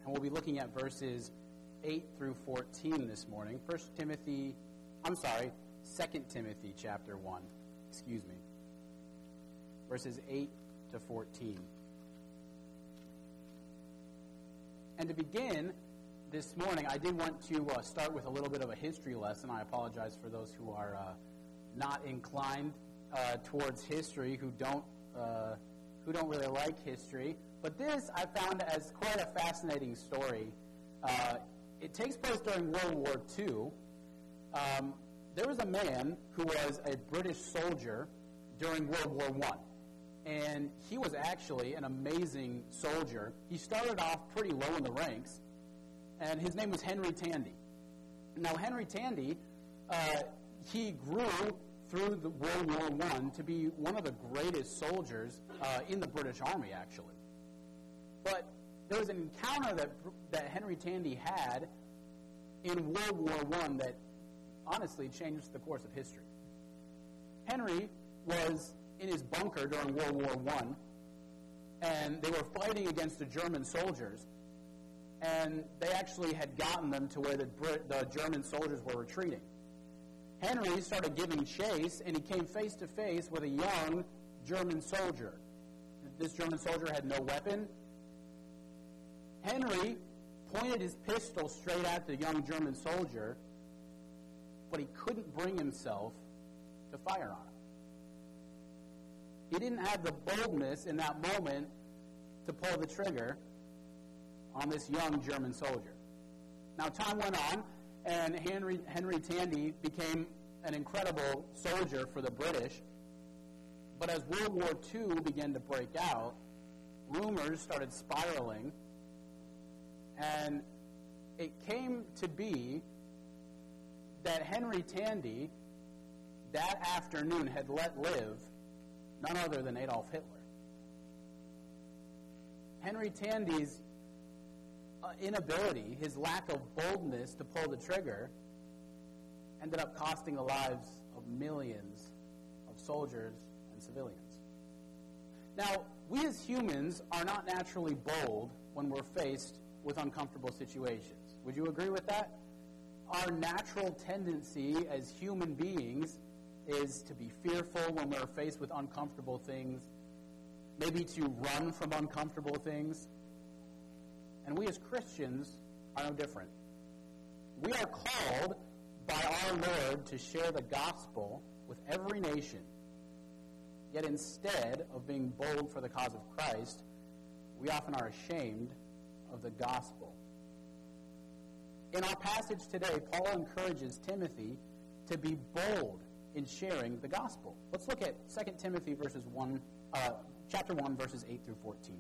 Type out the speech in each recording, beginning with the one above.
and we'll be looking at verses 8 through 14 this morning. 2 Timothy chapter 1, verses 8 to 14. And to begin this morning, I did want to start with a little bit of a history lesson. I apologize for those who are not inclined towards history, who don't really like history. But this I found as quite a fascinating story. It takes place during World War II. There was a man who was a British soldier during World War I. And he was actually an amazing soldier. He started off pretty low in the ranks, and his name was Henry Tandy. Now, Henry Tandy, he grew through the World War I to be one of the greatest soldiers in the British Army, actually. But there was an encounter that Henry Tandy had in World War I that honestly changed the course of history. Henry was in his bunker during World War I, and they were fighting against the German soldiers, and they actually had gotten them to where the German soldiers were retreating. Henry started giving chase, and he came face to face with a young German soldier. This German soldier had no weapon. Henry pointed his pistol straight at the young German soldier, but he couldn't bring himself to fire on him. He didn't have the boldness in that moment to pull the trigger on this young German soldier. Now, time went on, and Henry Tandy became an incredible soldier for the British. But as World War II began to break out, rumors started spiraling, and it came to be that Henry Tandy, that afternoon, had let live none other than Adolf Hitler. Henry Tandy's inability, his lack of boldness to pull the trigger, ended up costing the lives of millions of soldiers and civilians. Now, we as humans are not naturally bold when we're faced with uncomfortable situations. Would you agree with that? Our natural tendency as human beings is to be fearful when we're faced with uncomfortable things, maybe to run from uncomfortable things. And we as Christians are no different. We are called by our Lord to share the gospel with every nation. Yet instead of being bold for the cause of Christ, we often are ashamed of the gospel. In our passage today, Paul encourages Timothy to be bold in sharing the gospel. Let's look at 2 Timothy chapter 1, verses 8 through 14.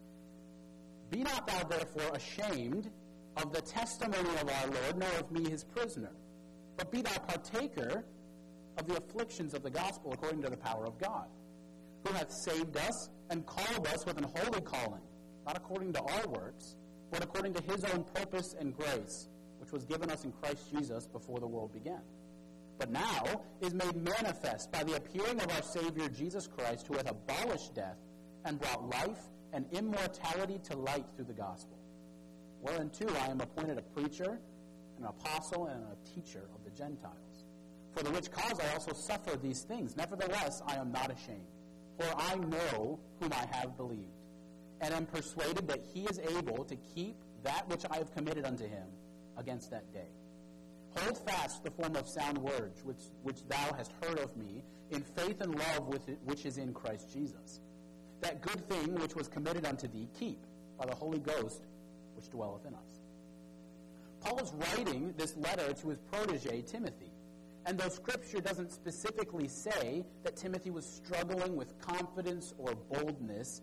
Be not thou therefore ashamed of the testimony of our Lord, nor of me his prisoner, but be thou partaker of the afflictions of the gospel according to the power of God, who hath saved us and called us with an holy calling, not according to our works, but according to his own purpose and grace, which was given us in Christ Jesus before the world began, but now is made manifest by the appearing of our Savior Jesus Christ, who hath abolished death and brought life and immortality to light through the gospel, whereunto I am appointed a preacher, an apostle, and a teacher of the Gentiles. For the which cause I also suffer these things. Nevertheless, I am not ashamed, for I know whom I have believed, and am persuaded that he is able to keep that which I have committed unto him against that day. Hold fast the form of sound words which thou hast heard of me, in faith and love which is in Christ Jesus. That good thing which was committed unto thee keep by the Holy Ghost which dwelleth in us. Paul is writing this letter to his protege, Timothy. And though Scripture doesn't specifically say that Timothy was struggling with confidence or boldness,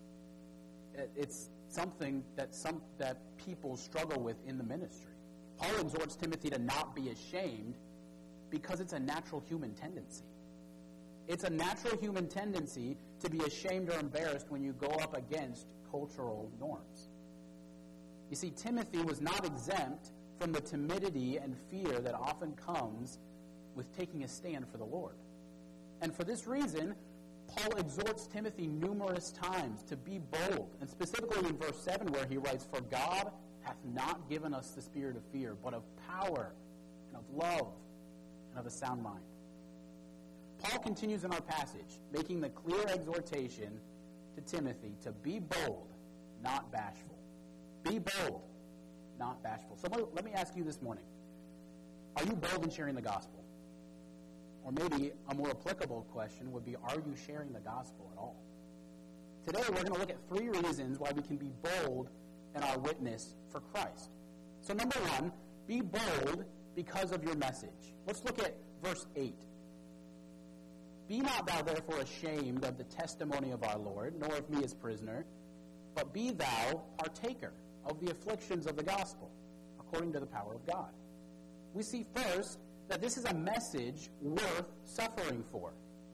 it's something that people struggle with in the ministry. Paul exhorts Timothy to not be ashamed because it's a natural human tendency. It's a natural human tendency to be ashamed or embarrassed when you go up against cultural norms. You see, Timothy was not exempt from the timidity and fear that often comes with taking a stand for the Lord. And for this reason, Paul exhorts Timothy numerous times to be bold, and specifically in verse 7 where he writes, "For God hath not given us the spirit of fear, but of power and of love and of a sound mind." Paul continues in our passage, making the clear exhortation to Timothy to be bold, not bashful. Be bold, not bashful. So let me ask you this morning, are you bold in sharing the gospel? Or maybe a more applicable question would be, are you sharing the gospel at all? Today we're going to look at 3 reasons why we can be bold in our witness for Christ. So number 1, be bold because of your message. Let's look at verse 8. "Be not thou therefore ashamed of the testimony of our Lord, nor of me as prisoner, but be thou partaker of the afflictions of the gospel, according to the power of God." We see first that this is a message worth suffering for.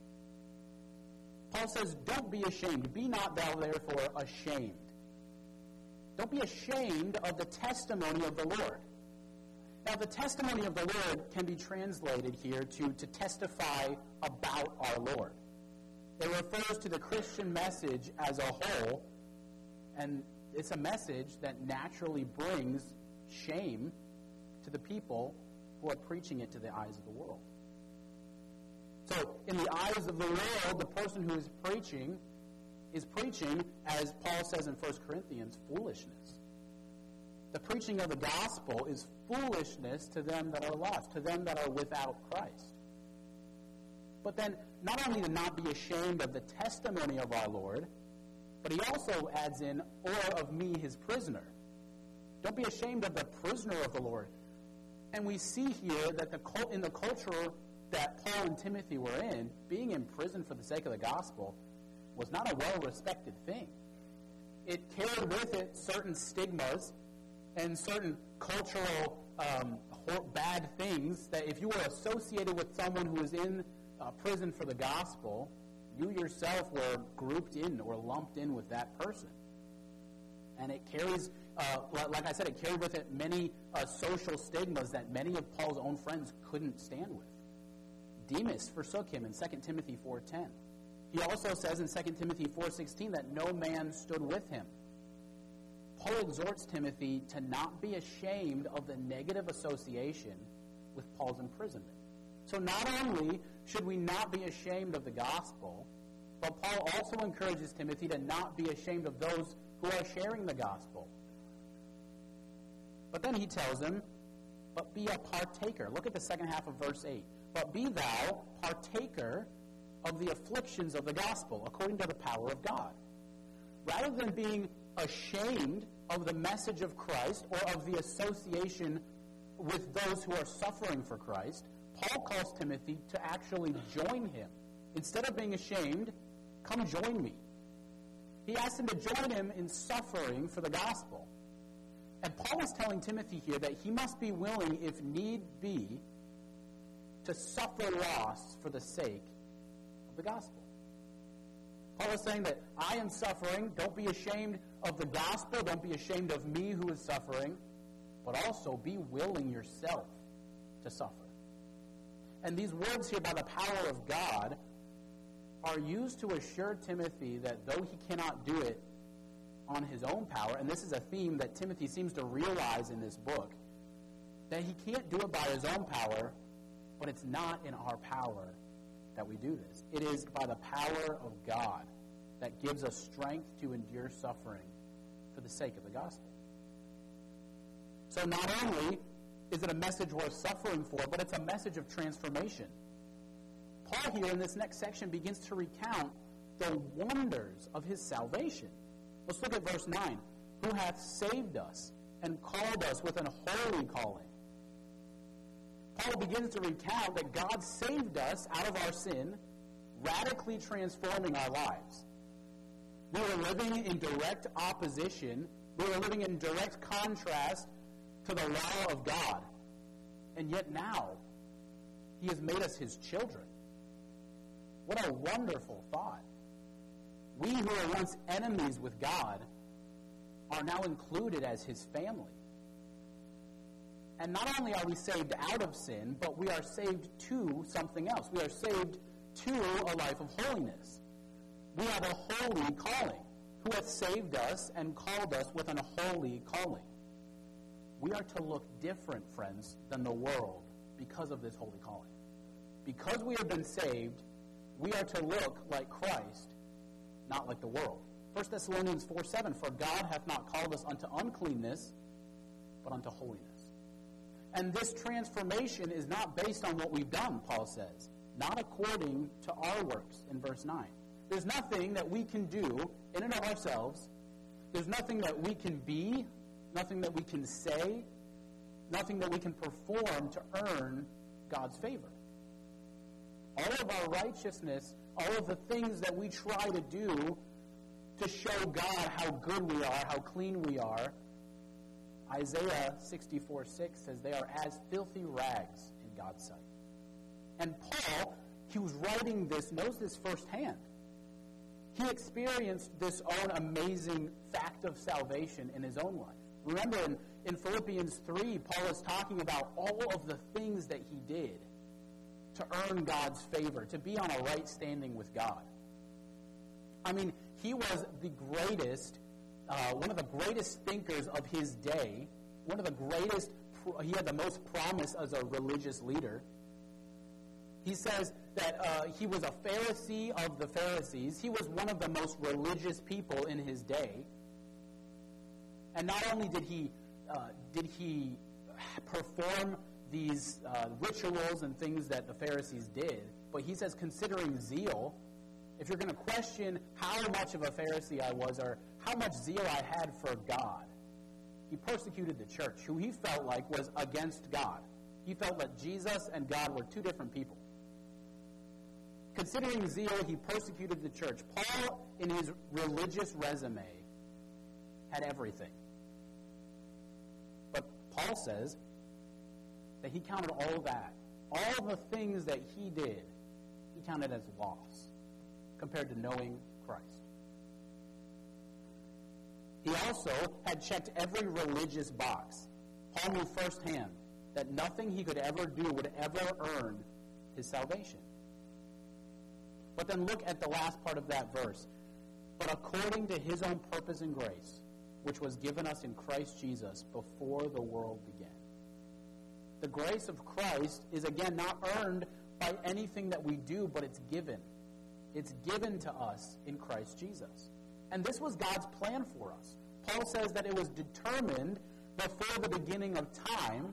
Paul says, don't be ashamed. Be not thou therefore ashamed. Don't be ashamed of the testimony of the Lord. Now, the testimony of the Lord can be translated here to testify about our Lord. It refers to the Christian message as a whole, and it's a message that naturally brings shame to the people who are preaching it to the eyes of the world. So, in the eyes of the world, the person who is preaching, as Paul says in 1 Corinthians, foolishness. The preaching of the gospel is foolishness to them that are lost, to them that are without Christ. But then, not only to not be ashamed of the testimony of our Lord, but he also adds in, or of me, his prisoner. Don't be ashamed of the prisoner of the Lord. And we see here that in the culture that Paul and Timothy were in, being in prison for the sake of the gospel was not a well-respected thing. It carried with it certain stigmas and certain cultural bad things that if you were associated with someone who was in prison for the gospel, you yourself were grouped in or lumped in with that person. And it carries, like I said, it carried with it many social stigmas that many of Paul's own friends couldn't stand with. Demas forsook him in 2 Timothy 4:10. He also says in 2 Timothy 4:16 that no man stood with him. Paul exhorts Timothy to not be ashamed of the negative association with Paul's imprisonment. So not only should we not be ashamed of the gospel, but Paul also encourages Timothy to not be ashamed of those who are sharing the gospel. But then he tells him, but be a partaker. Look at the second half of verse 8. But be thou partaker of the afflictions of the gospel, according to the power of God. Rather than being ashamed of the message of Christ or of the association with those who are suffering for Christ, Paul calls Timothy to actually join him. Instead of being ashamed, come join me. He asks him to join him in suffering for the gospel. And Paul is telling Timothy here that he must be willing, if need be, to suffer loss for the sake of the gospel. Paul is saying that I am suffering. Don't be ashamed of the gospel. Don't be ashamed of me who is suffering. But also be willing yourself to suffer. And these words here, by the power of God, are used to assure Timothy that though he cannot do it on his own power, and this is a theme that Timothy seems to realize in this book, that he can't do it by his own power, but it's not in our power that we do this. It is by the power of God that gives us strength to endure suffering for the sake of the gospel. So not only is it a message worth suffering for, but it's a message of transformation. Paul here in this next section begins to recount the wonders of his salvation. Let's look at verse 9. Who hath saved us and called us with an holy calling. Paul begins to recount that God saved us out of our sin, radically transforming our lives. We were living in direct opposition. We were living in direct contrast to the law of God. And yet now, he has made us his children. What a wonderful thought. We who were once enemies with God are now included as his family. And not only are we saved out of sin, but we are saved to something else. We are saved to a life of holiness. we have a holy calling, who hath saved us and called us with an holy calling. We are to look different, friends, than the world because of this holy calling. Because we have been saved, we are to look like Christ, not like the world. 1 Thessalonians 4:7, for God hath not called us unto uncleanness, but unto holiness. And this transformation is not based on what we've done, Paul says, not according to our works in verse 9. There's nothing that we can do in and of ourselves. There's nothing that we can be, nothing that we can say, nothing that we can perform to earn God's favor. All of our righteousness, all of the things that we try to do to show God how good we are, how clean we are, Isaiah 64:6 says they are as filthy rags in God's sight. And Paul, he was writing this, knows this firsthand. He experienced this own amazing fact of salvation in his own life. Remember in Philippians 3, Paul is talking about all of the things that he did to earn God's favor, to be on a right standing with God. I mean, he was the greatest, one of the greatest thinkers of his day, one of the greatest, he had the most promise as a religious leader. He says that he was a Pharisee of the Pharisees. He was one of the most religious people in his day. And not only did he perform these rituals and things that the Pharisees did, but he says, considering zeal, if you're going to question how much of a Pharisee I was or how much zeal I had for God, he persecuted the church, who he felt like was against God. He felt that Jesus and God were two different people. Considering zeal, he persecuted the church. Paul, in his religious resume, had everything. But Paul says that he counted all that, all the things that he did, he counted as loss compared to knowing Christ. He also had checked every religious box. Paul knew firsthand that nothing he could ever do would ever earn his salvation. But then look at the last part of that verse. But according to his own purpose and grace, which was given us in Christ Jesus before the world began. The grace of Christ is, again, not earned by anything that we do, but it's given. It's given to us in Christ Jesus. And this was God's plan for us. Paul says that it was determined before the beginning of time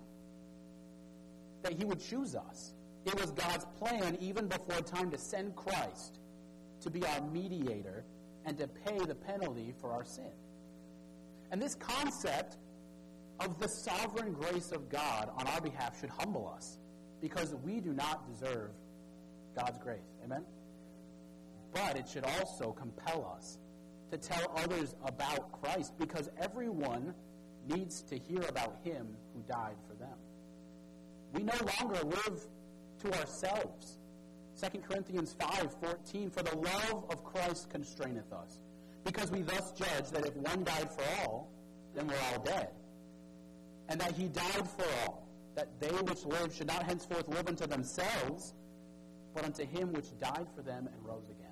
that he would choose us. It was God's plan even before time to send Christ to be our mediator and to pay the penalty for our sin. And this concept of the sovereign grace of God on our behalf should humble us, because we do not deserve God's grace. Amen? But it should also compel us to tell others about Christ, because everyone needs to hear about him who died for them. We no longer live to ourselves. 2 Corinthians 5:14, for the love of Christ constraineth us, because we thus judge that if one died for all, then we're all dead. And that he died for all, that they which live should not henceforth live unto themselves, but unto him which died for them and rose again.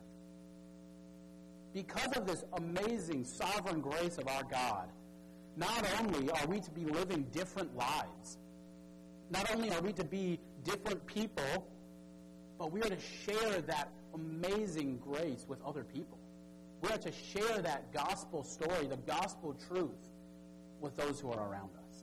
Because of this amazing sovereign grace of our God, not only are we to be living different lives, not only are we to be different people, but we are to share that amazing grace with other people. We are to share that gospel story, the gospel truth, with those who are around us.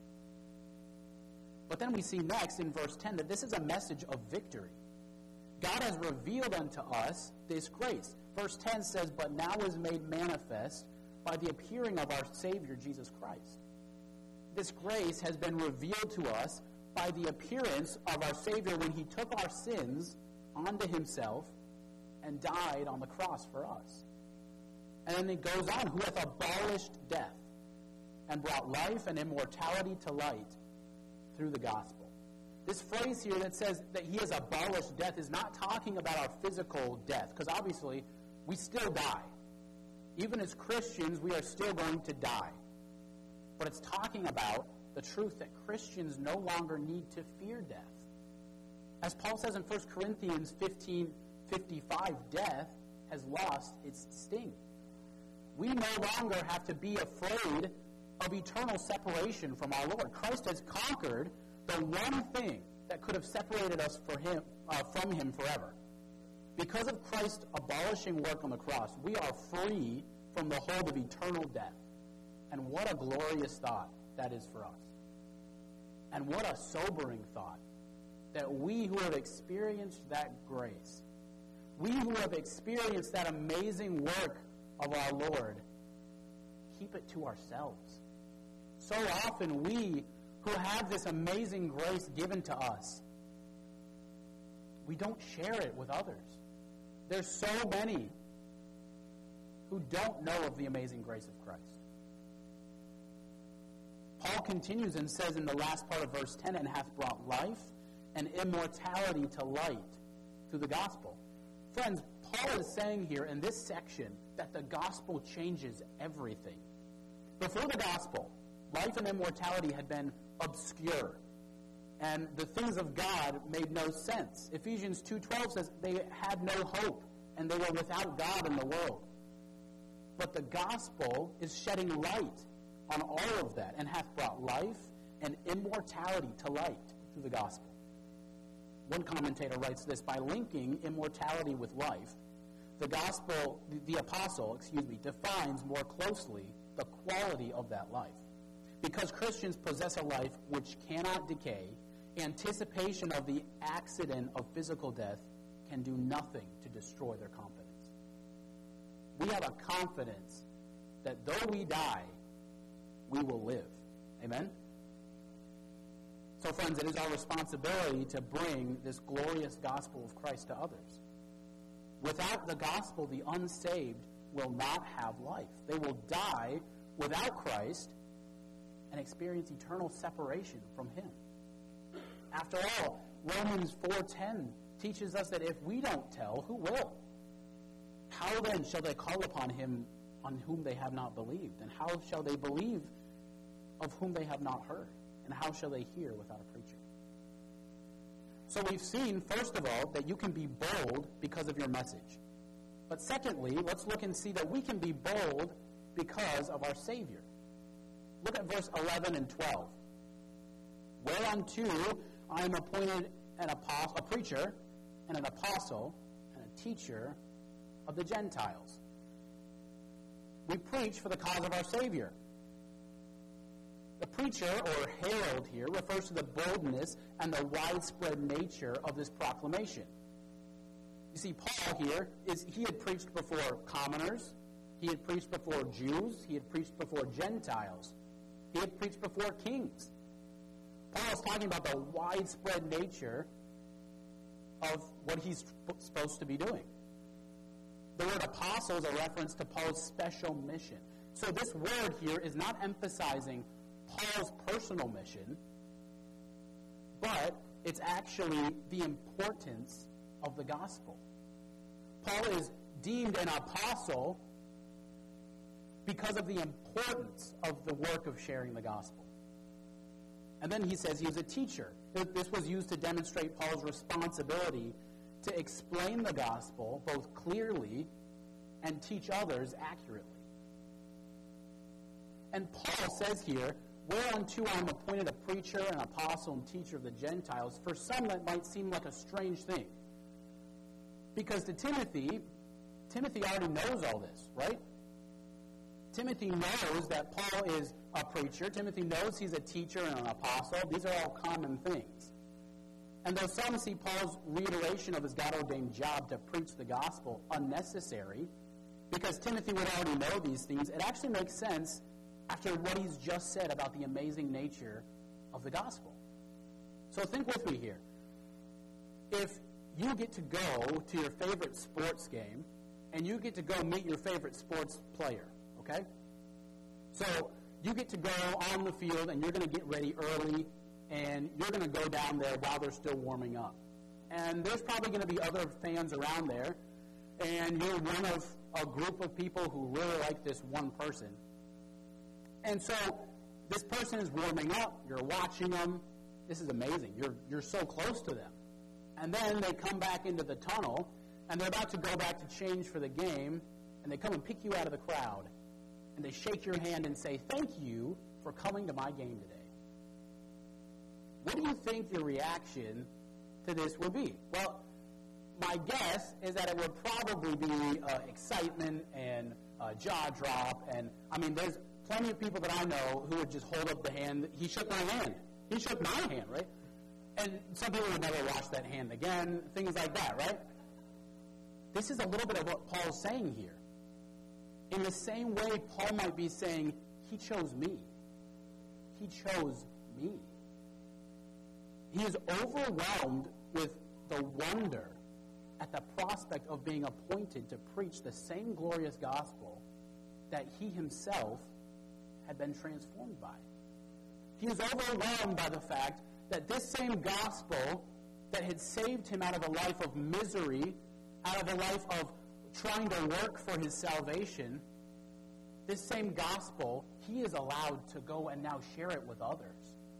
But then we see next in verse 10 that this is a message of victory. God has revealed unto us this grace. Verse 10 says, but now is made manifest by the appearing of our Savior, Jesus Christ. This grace has been revealed to us by the appearance of our Savior when he took our sins onto himself and died on the cross for us. And then it goes on, who hath abolished death and brought life and immortality to light through the gospel. This phrase here that says that he has abolished death is not talking about our physical death, because obviously we still die. Even as Christians, we are still going to die. But it's talking about the truth that Christians no longer need to fear death. As Paul says in 1 Corinthians 15:55, death has lost its sting. We no longer have to be afraid of eternal separation from our Lord. Christ has conquered the one thing that could have separated us from him forever. Because of Christ's abolishing work on the cross, we are free from the hold of eternal death. And what a glorious thought that is for us. And what a sobering thought that we who have experienced that grace, we who have experienced that amazing work of our Lord, keep it to ourselves. So often we who have this amazing grace given to us, we don't share it with others. There's so many who don't know of the amazing grace of Christ. Paul continues and says in the last part of verse 10, and hath brought life and immortality to light through the gospel. Friends, Paul is saying here in this section that the gospel changes everything. Before the gospel, life and immortality had been obscure, and the things of God made no sense. Ephesians 2:12 says they had no hope, and they were without God in the world. But the gospel is shedding light on all of that, and hath brought life and immortality to light through the gospel. One commentator writes this: by linking immortality with life, the gospel, the apostle, defines more closely the quality of that life. Because Christians possess a life which cannot decay, anticipation of the accident of physical death can do nothing to destroy their confidence. We have a confidence that though we die, we will live. Amen? So, friends, it is our responsibility to bring this glorious gospel of Christ to others. Without the gospel, the unsaved will not have life. They will die without Christ and experience eternal separation from him. After all, Romans 4:10 teaches us that if we don't tell, who will? How then shall they call upon him on whom they have not believed? And how shall they believe of whom they have not heard? And how shall they hear without a preacher? So we've seen, first of all, that you can be bold because of your message. But secondly, let's look and see that we can be bold because of our Savior. Look at verse 11 and 12. Whereunto I am appointed a preacher and an apostle and a teacher of the Gentiles. We preach for the cause of our Savior. The preacher, or herald here, refers to the boldness and the widespread nature of this proclamation. You see, Paul here, he had preached before commoners, he had preached before Jews, he had preached before Gentiles, he had preached before kings. Paul is talking about the widespread nature of what he's supposed to be doing. The word apostle is a reference to Paul's special mission. So this word here is not emphasizing Paul's personal mission, but it's actually the importance of the gospel. Paul is deemed an apostle because of the importance of the work of sharing the gospel. And then he says he is a teacher. This was used to demonstrate Paul's responsibility to explain the gospel both clearly and teach others accurately. And Paul says here, whereunto I am appointed a preacher, an apostle, and teacher of the Gentiles. For some that might seem like a strange thing. Because to Timothy already knows all this, right? Timothy knows that Paul is a preacher. Timothy knows he's a teacher and an apostle. These are all common things. And though some see Paul's reiteration of his God-ordained job to preach the gospel unnecessary, because Timothy would already know these things, it actually makes sense after what he's just said about the amazing nature of the gospel. So think with me here. If you get to go to your favorite sports game, and you get to go meet your favorite sports player, okay? So you get to go on the field, and you're going to get ready early, and you're going to go down there while they're still warming up. And there's probably going to be other fans around there, and you're one of a group of people who really like this one person. And so this person is warming up. You're watching them. This is amazing. You're so close to them. And then they come back into the tunnel, and they're about to go back to change for the game, and they come and pick you out of the crowd, and they shake your hand and say, "Thank you for coming to my game today." What do you think your reaction to this would be? Well, my guess is that it would probably be excitement and jaw drop, and there's plenty of people that I know who would just hold up the hand. He shook my hand. He shook my hand, right? And some people would never wash that hand again, things like that, right? This is a little bit of what Paul's saying here. In the same way, Paul might be saying, he chose me. He chose me. He is overwhelmed with the wonder at the prospect of being appointed to preach the same glorious gospel that he himself had been transformed by. He is overwhelmed by the fact that this same gospel that had saved him out of a life of misery, out of a life of trying to work for his salvation, this same gospel, he is allowed to go and now share it with others.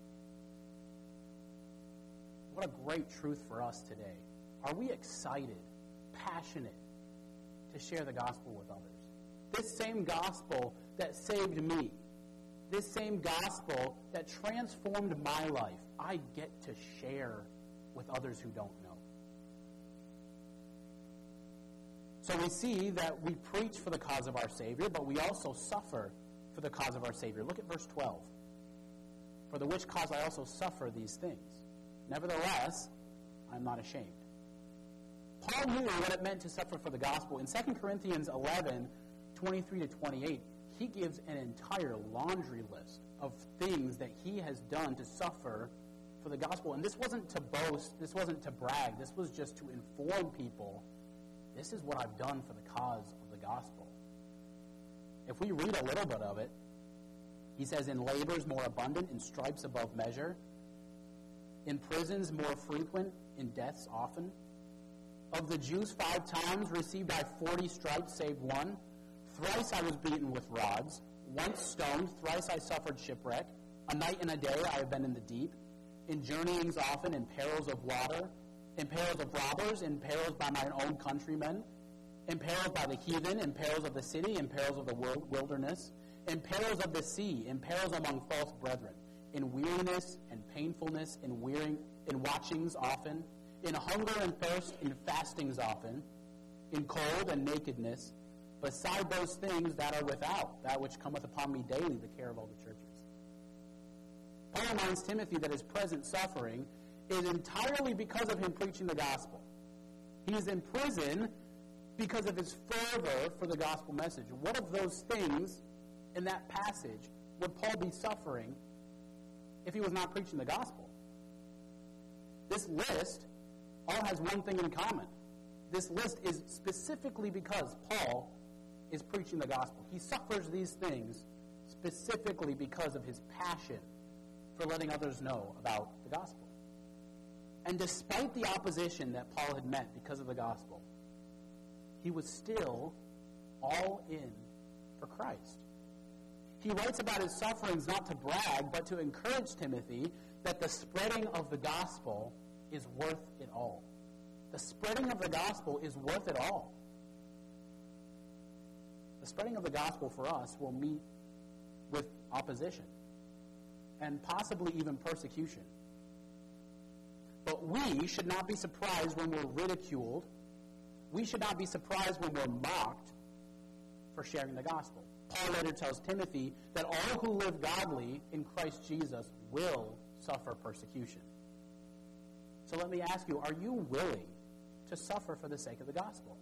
What a great truth for us today. Are we excited, passionate to share the gospel with others? This same gospel that saved me, this same gospel that transformed my life, I get to share with others who don't know. So we see that we preach for the cause of our Savior, but we also suffer for the cause of our Savior. Look at verse 12. For the which cause I also suffer these things. Nevertheless, I am not ashamed. Paul knew what it meant to suffer for the gospel. In 2 Corinthians 11, 23 to 28, he gives an entire laundry list of things that he has done to suffer for the gospel. And this wasn't to boast, this wasn't to brag, this was just to inform people, this is what I've done for the cause of the gospel. If we read a little bit of it, he says, in labors more abundant, in stripes above measure, in prisons more frequent, in deaths often. Of the Jews 5 times received I 40 stripes, save one. Thrice I was beaten with rods. Once stoned, thrice I suffered shipwreck. A night and a day I have been in the deep. In journeyings often, in perils of water. In perils of robbers, in perils by mine own countrymen. In perils by the heathen, in perils of the city, in perils of the wilderness. In perils of the sea, in perils among false brethren. In weariness and painfulness, in watchings often, in hunger and thirst, in fastings often, in cold and nakedness, beside those things that are without, that which cometh upon me daily, the care of all the churches. Paul reminds Timothy that his present suffering is entirely because of him preaching the gospel. He is in prison because of his fervor for the gospel message. What of those things in that passage would Paul be suffering if he was not preaching the gospel? This list all has one thing in common. This list is specifically because Paul is preaching the gospel. He suffers these things specifically because of his passion for letting others know about the gospel. And despite the opposition that Paul had met because of the gospel, he was still all in for Christ. He writes about his sufferings not to brag, but to encourage Timothy that the spreading of the gospel is worth it all. The spreading of the gospel is worth it all. The spreading of the gospel for us will meet with opposition and possibly even persecution. But we should not be surprised when we're ridiculed. We should not be surprised when we're mocked for sharing the gospel. Paul later tells Timothy that all who live godly in Christ Jesus will suffer persecution. So let me ask you, are you willing to suffer for the sake of the gospel?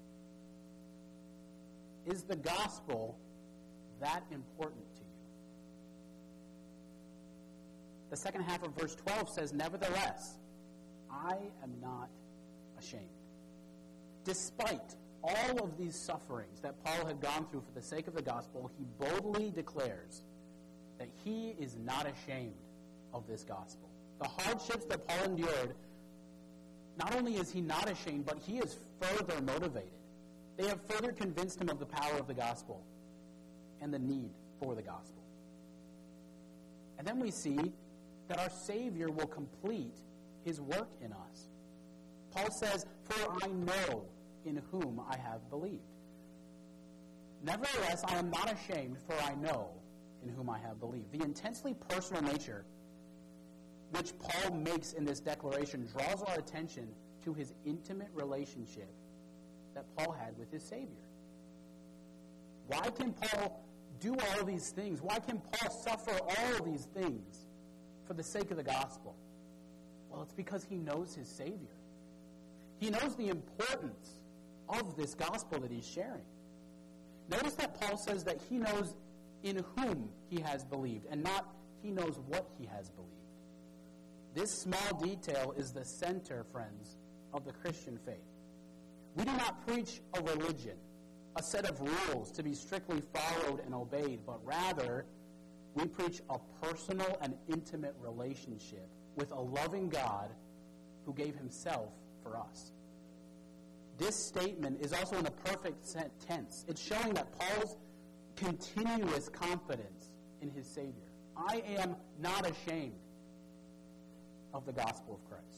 Is the gospel that important to you? The second half of verse 12 says, nevertheless, I am not ashamed. Despite all of these sufferings that Paul had gone through for the sake of the gospel, he boldly declares that he is not ashamed of this gospel. The hardships that Paul endured, not only is he not ashamed, but he is further motivated. They have further convinced him of the power of the gospel and the need for the gospel. And then we see that our Savior will complete his work in us. Paul says, for I know in whom I have believed. Nevertheless, I am not ashamed, for I know in whom I have believed. The intensely personal nature which Paul makes in this declaration draws our attention to his intimate relationship that Paul had with his Savior. Why can Paul do all these things? Why can Paul suffer all these things for the sake of the gospel? Well, it's because he knows his Savior. He knows the importance of this gospel that he's sharing. Notice that Paul says that he knows in whom he has believed, and not he knows what he has believed. This small detail is the center, friends, of the Christian faith. We do not preach a religion, a set of rules to be strictly followed and obeyed, but rather we preach a personal and intimate relationship with a loving God who gave himself for us. This statement is also in the perfect tense. It's showing that Paul's continuous confidence in his Savior. I am not ashamed of the gospel of Christ.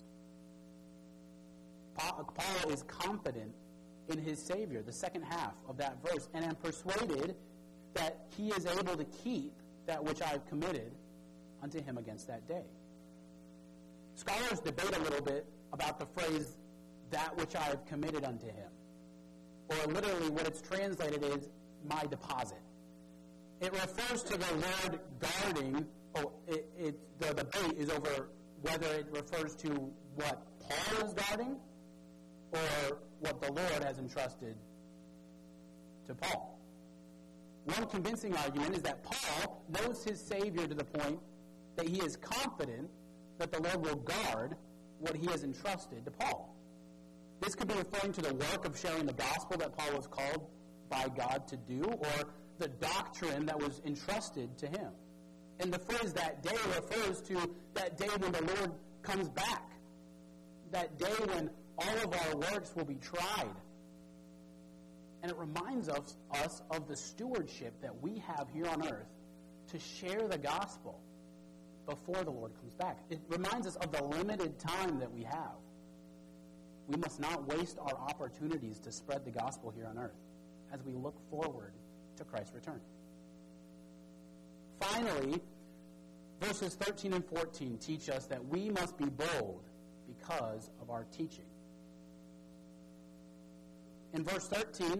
Paul is confident in his Savior, the second half of that verse, and am persuaded that he is able to keep that which I have committed unto him against that day. Scholars debate a little bit about the phrase, that which I have committed unto him. Or literally what it's translated is, my deposit. It refers to the Lord guarding, the debate is over whether it refers to what Paul is guarding or what the Lord has entrusted to Paul. One convincing argument is that Paul knows his Savior to the point that he is confident that the Lord will guard what he has entrusted to Paul. This could be referring to the work of sharing the gospel that Paul was called by God to do, or the doctrine that was entrusted to him. And the phrase that day refers to that day when the Lord comes back, that day when all of our works will be tried. And it reminds us of the stewardship that we have here on earth to share the gospel before the Lord comes back. It reminds us of the limited time that we have. We must not waste our opportunities to spread the gospel here on earth as we look forward to Christ's return. Finally, verses 13 and 14 teach us that we must be bold because of our teaching. In verse 13,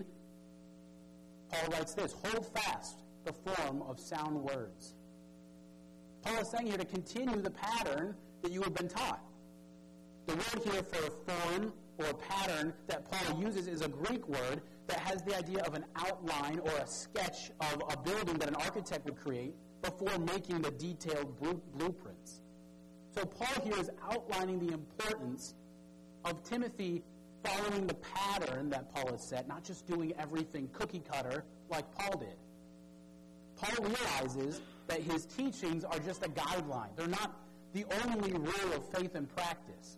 Paul writes this, hold fast the form of sound words. Paul is saying here to continue the pattern that you have been taught. The word here for form or pattern that Paul uses is a Greek word that has the idea of an outline or a sketch of a building that an architect would create before making the detailed blueprints. So Paul here is outlining the importance of Timothy following the pattern that Paul has set, not just doing everything cookie cutter like Paul did. Paul realizes that his teachings are just a guideline. They're not the only rule of faith and practice.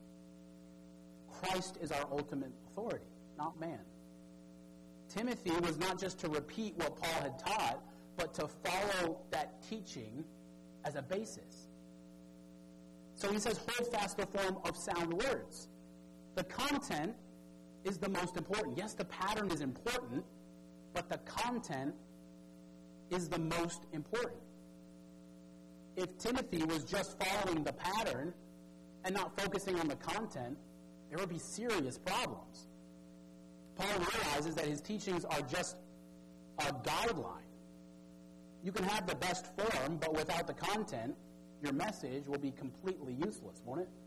Christ is our ultimate authority, not man. Timothy was not just to repeat what Paul had taught, but to follow that teaching as a basis. So he says, hold fast the form of sound words. The content is the most important. Yes, the pattern is important, but the content is the most important. If Timothy was just following the pattern and not focusing on the content, there would be serious problems. Paul realizes that his teachings are just a guideline. You can have the best form, but without the content, your message will be completely useless, won't it?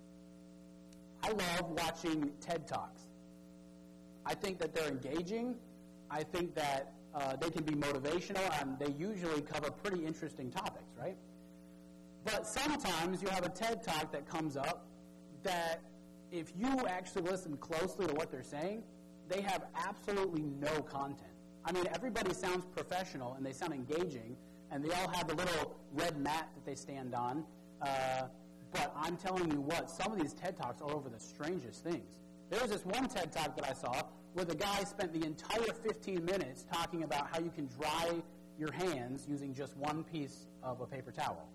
I love watching TED Talks. I think that they're engaging. I think that they can be motivational, and they usually cover pretty interesting topics, right? But sometimes you have a TED Talk that comes up that if you actually listen closely to what they're saying, they have absolutely no content. I mean, everybody sounds professional, and they sound engaging, and they all have the little red mat that they stand on. But I'm telling you what, some of these TED Talks are over the strangest things. There was this one TED Talk that I saw where the guy spent the entire 15 minutes talking about how you can dry your hands using just one piece of a paper towel.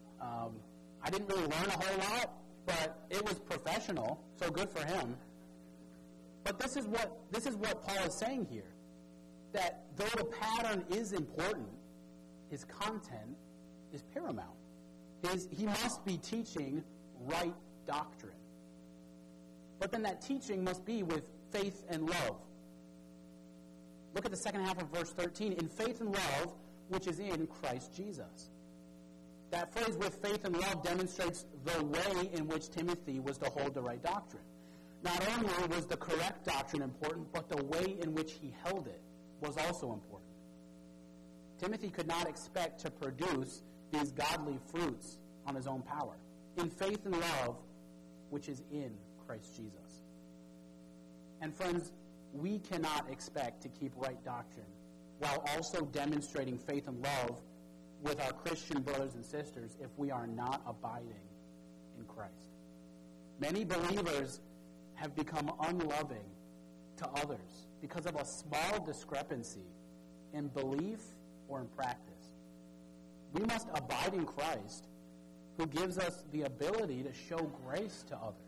I didn't really learn a whole lot, but it was professional, so good for him. But this is what Paul is saying here, that though the pattern is important, his content is paramount. He must be teaching right doctrine. But then that teaching must be with faith and love. Look at the second half of verse 13. In faith and love, which is in Christ Jesus. That phrase, with faith and love, demonstrates the way in which Timothy was to hold the right doctrine. Not only was the correct doctrine important, but the way in which he held it was also important. Timothy could not expect to produce these godly fruits on his own power. In faith and love, which is in Christ Jesus. And friends, we cannot expect to keep right doctrine while also demonstrating faith and love with our Christian brothers and sisters if we are not abiding in Christ. Many believers have become unloving to others because of a small discrepancy in belief or in practice. We must abide in Christ, who gives us the ability to show grace to others.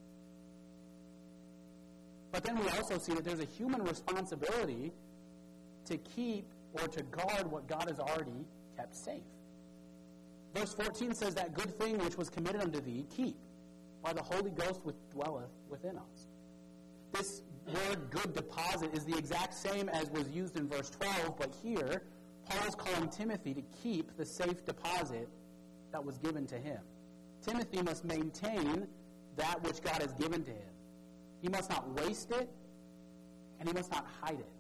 But then we also see that there's a human responsibility to keep or to guard what God has already kept safe. Verse 14 says, that good thing which was committed unto thee, keep, by the Holy Ghost which dwelleth within us. This word good deposit is the exact same as was used in verse 12, but here, Paul is calling Timothy to keep the safe deposit that was given to him. Timothy must maintain that which God has given to him. He must not waste it, and he must not hide it.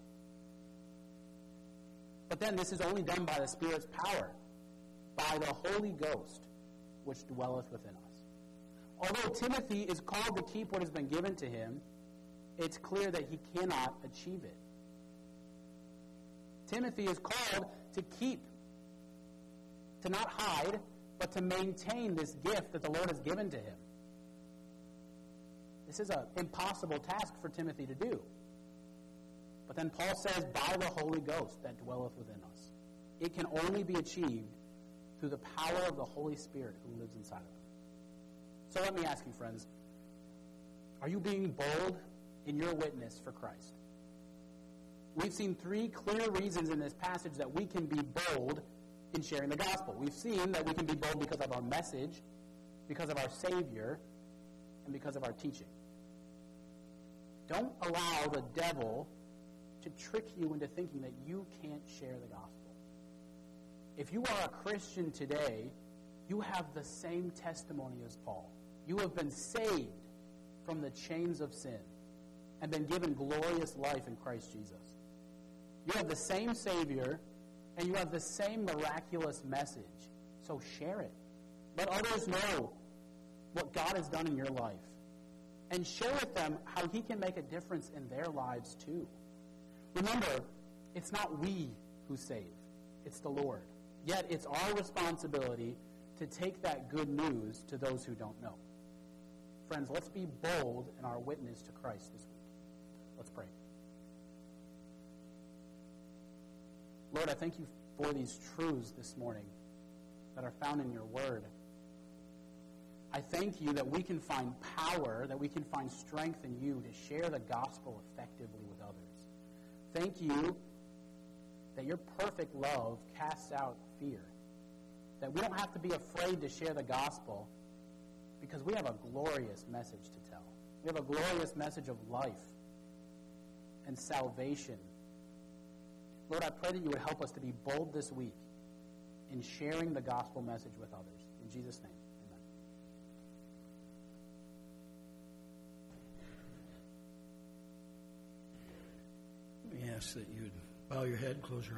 But then this is only done by the Spirit's power, by the Holy Ghost, which dwelleth within us. Although Timothy is called to keep what has been given to him, it's clear that he cannot achieve it. Timothy is called to keep, to not hide, but to maintain this gift that the Lord has given to him. This is an impossible task for Timothy to do. But then Paul says, by the Holy Ghost that dwelleth within us. It can only be achieved through the power of the Holy Spirit who lives inside of him. So let me ask you, friends, are you being bold in your witness for Christ? We've seen three clear reasons in this passage that we can be bold in sharing the gospel. We've seen that we can be bold because of our message, because of our Savior, and because of our teaching. Don't allow the devil to trick you into thinking that you can't share the gospel. If you are a Christian today, you have the same testimony as Paul. You have been saved from the chains of sin and been given glorious life in Christ Jesus. You have the same Savior, and you have the same miraculous message. So share it. Let others know what God has done in your life. And share with them how he can make a difference in their lives too. Remember, it's not we who save. It's the Lord. Yet it's our responsibility to take that good news to those who don't know. Friends, let's be bold in our witness to Christ this week. Let's pray. Lord, I thank you for these truths this morning that are found in your word. I thank you that we can find power, that we can find strength in you to share the gospel effectively with others. Thank you that your perfect love casts out fear, that we don't have to be afraid to share the gospel because we have a glorious message to tell. We have a glorious message of life and salvation. Lord, I pray that you would help us to be bold this week in sharing the gospel message with others. In Jesus' name, amen. We ask that you would bow your head, close your eyes.